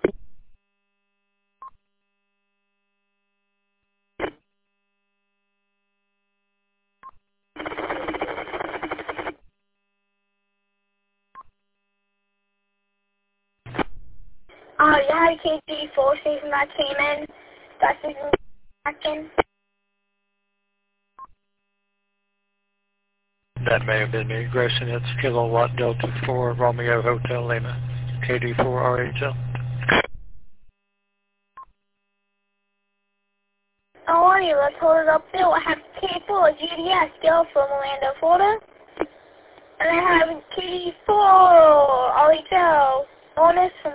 S4: Yeah, KG4 station that came in. That station back in.
S3: That may have been me. Grayson, it's Kilowatt Delta 4 Romeo Hotel Lima, KD4 RHL.
S4: Alrighty, let's hold it up there. I have K4 GDS still from Orlando, Florida. And I have KD4 RHL bonus from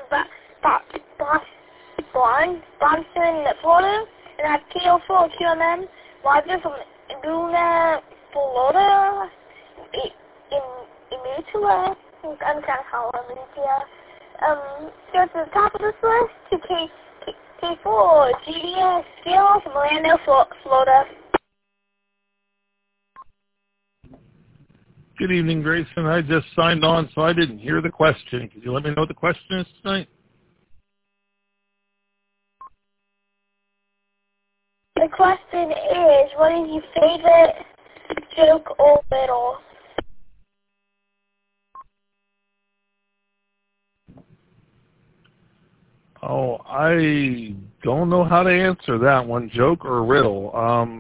S4: Bronson, Florida. And I have KO4 QMM Roger from Luna, Florida. In Mutua. I'm trying to call it Mutua. So at the top of this list to K4 GDS still from Orlando, Florida.
S2: Good evening, Grayson. I just signed on, so I didn't hear the question. Could you let me know what the question is tonight?
S4: The question is, what is your favorite joke or riddle?
S2: Oh, I don't know how to answer that one, joke or riddle.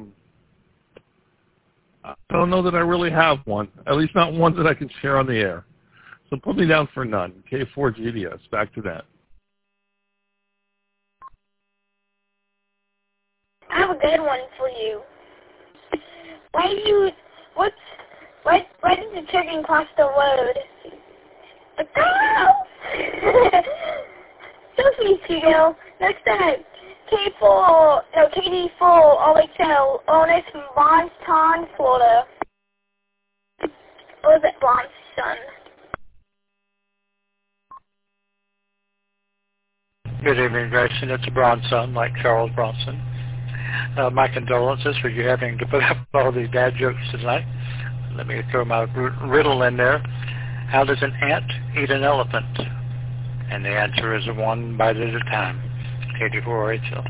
S2: I don't know that I really have one, at least not one that I can share on the air. So put me down for none. K4 GDS, back to that.
S4: I have a good one for you. Why did the chicken cross the road? The cow! So sweet, Chico. Next time, KD4 OHL, owners from Bronson, Florida. Or was it Bronson?
S3: Good evening, Grayson. It's Bronson, like Charles Bronson. My condolences for you having to put up all these dad jokes tonight. Let me throw my riddle in there. How does an ant eat an elephant? And the answer is one bite at a time. KD4HL.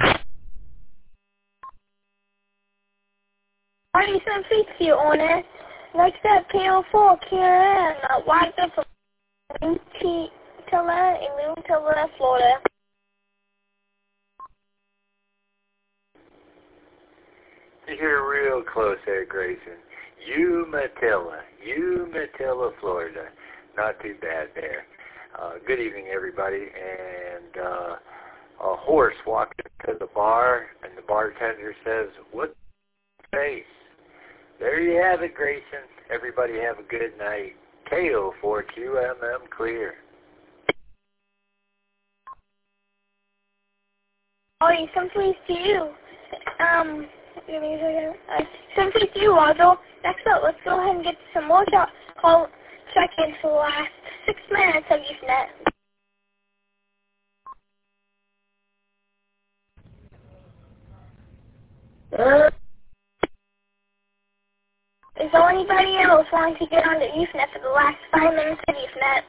S4: Alright, some feats to you, owner. Next up, KO4 QRM, Wagner from Umatilla in Umatilla, Florida.
S8: You're real close there, Grayson. Umatilla, Florida. Not too bad there. Good evening, everybody. And a horse walked into the bar, and the bartender says, "What face?" There you have it, Grayson. Everybody have a good night. KO4 QMM clear.
S4: Alright, some please to you. Give me a second. Some please to you, Waldo. Next up, let's go ahead and get some more check-ins for the last 6 minutes of Usenet. Is there anybody else wanting to get on the Usenet for the last 5 minutes of Usenet?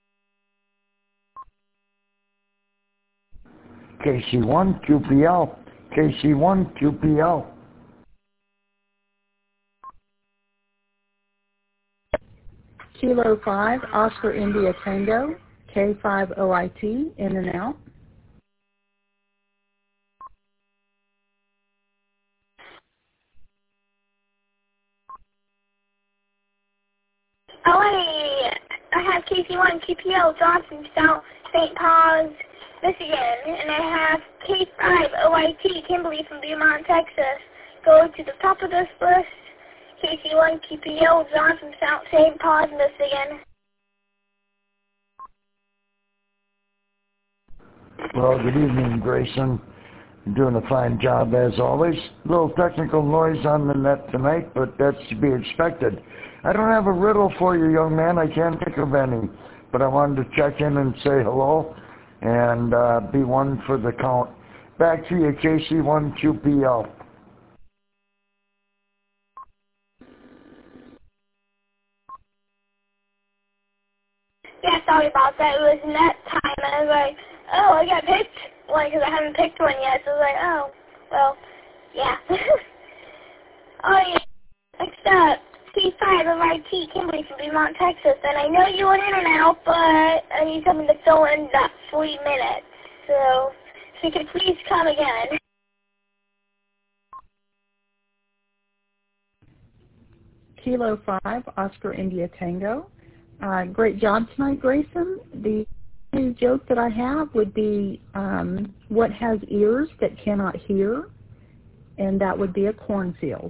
S15: KC1 QPL, KC1 QPL.
S6: Kilo 5, Oscar India Tango, K5 OIT, in and out.
S4: I have KC1 QPL Johnson, South St. Paul's, Michigan, and I have K5 OIT Kimberly from Beaumont, Texas. Go to the top of this list. KC1 QPL Johnson, South St. Paul's, Michigan.
S15: Well, good evening, Grayson. Doing a fine job as always. A little technical noise on the net tonight, but that's to be expected. I don't have a riddle for you, young man. I can't think of any. But I wanted to check in and say hello and be one for the count. Back to you, KC1QPL.
S4: Yeah, sorry about that. It was net time, and I was like, oh, I got picked. Like, because I haven't picked one yet, so I was like, oh, well, yeah. Oh, yeah. Next up, C5 of RT, Kimberly from Beaumont, Texas. And I know you went in and out, but I need something to fill in that 40 minutes. So, if you could please come again.
S6: Kilo 5, Oscar India Tango. Great job tonight, Grayson. The new joke that I have would be what has ears that cannot hear, and that would be a cornfield.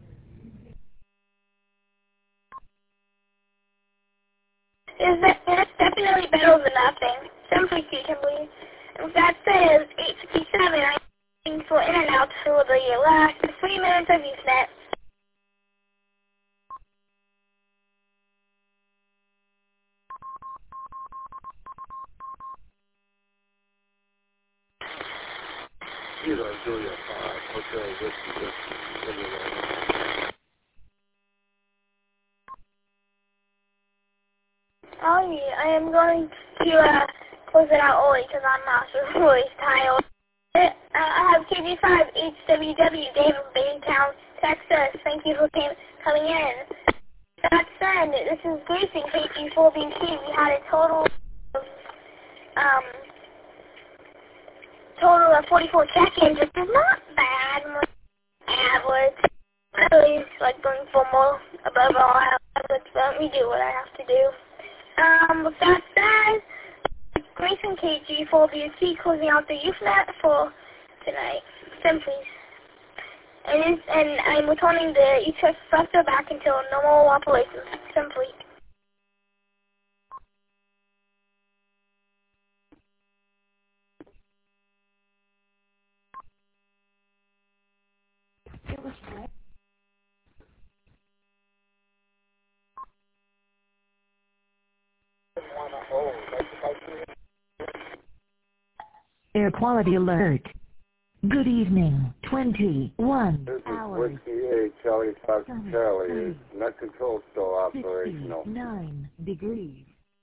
S4: That's definitely better than nothing. Simply Kimberly. If that says 8:57, I'm waiting for in and out for the last 3 minutes of Usenet.
S10: Julia 5, Hotel Whiskey.
S4: Oh, yeah, I am going to close it out early because I'm not really tired. I have KG5 HWW, Dave of Baytown, Texas. Thank you for coming in. That said, this is Grayson, KG4BT. We had a total of 44 check-ins, which is not bad. Average. I really like going for more above all average, but let me do what I have to do. With that said, Grayson KG4BT closing out the Usenet for tonight. Simply. And I'm returning the Utrecht Professor back until normal operations. Simply.
S11: Air quality alert. Good evening. 21
S10: This is
S11: hours.
S10: Whiskey 8, Charlie Fox Charlie. Is net control still operational?
S11: 9 degrees.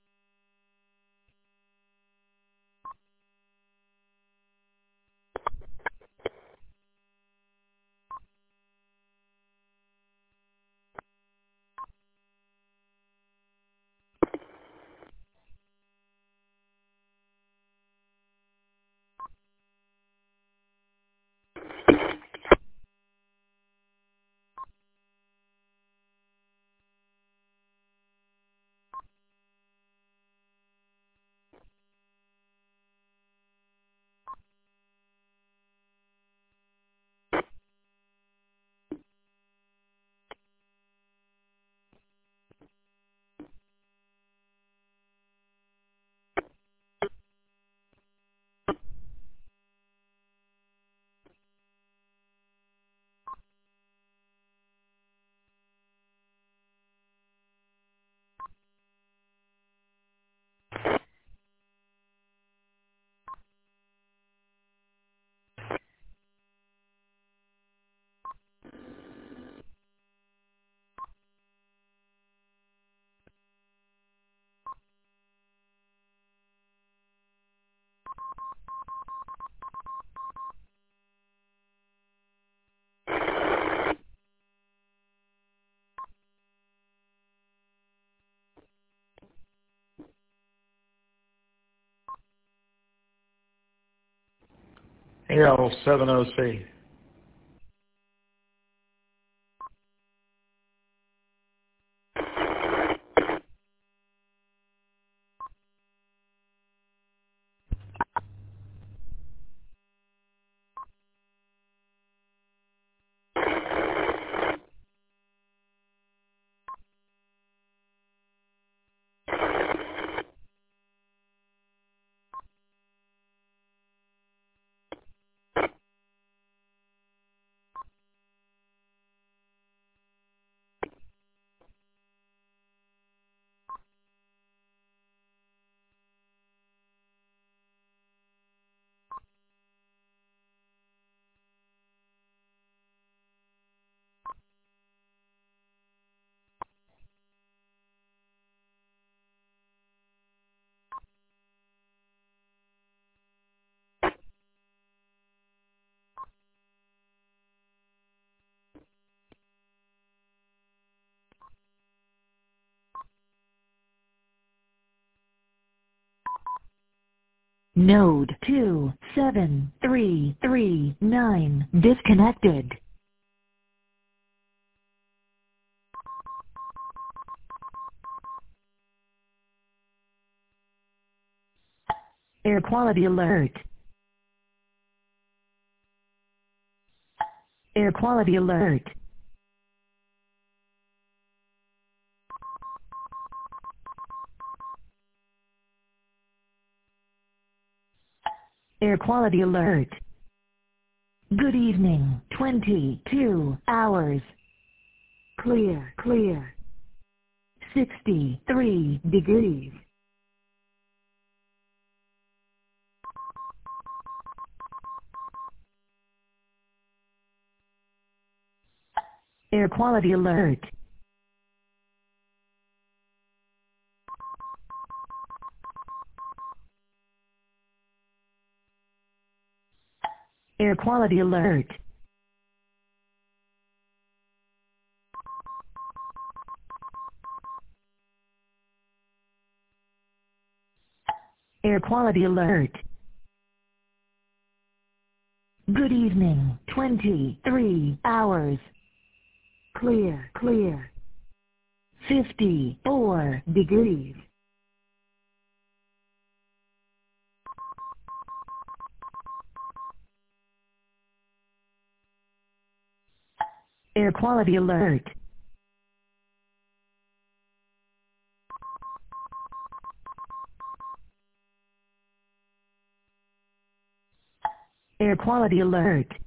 S18: AL70C.
S11: Node 27339 disconnected. Air quality alert. Air quality alert. Air quality alert. Good evening. 22 hours. Clear, clear. 63 degrees. Air quality alert. Air quality alert. Air quality alert. Good evening. 23 hours. Clear, clear. 54 degrees. Air quality alert. Air quality alert.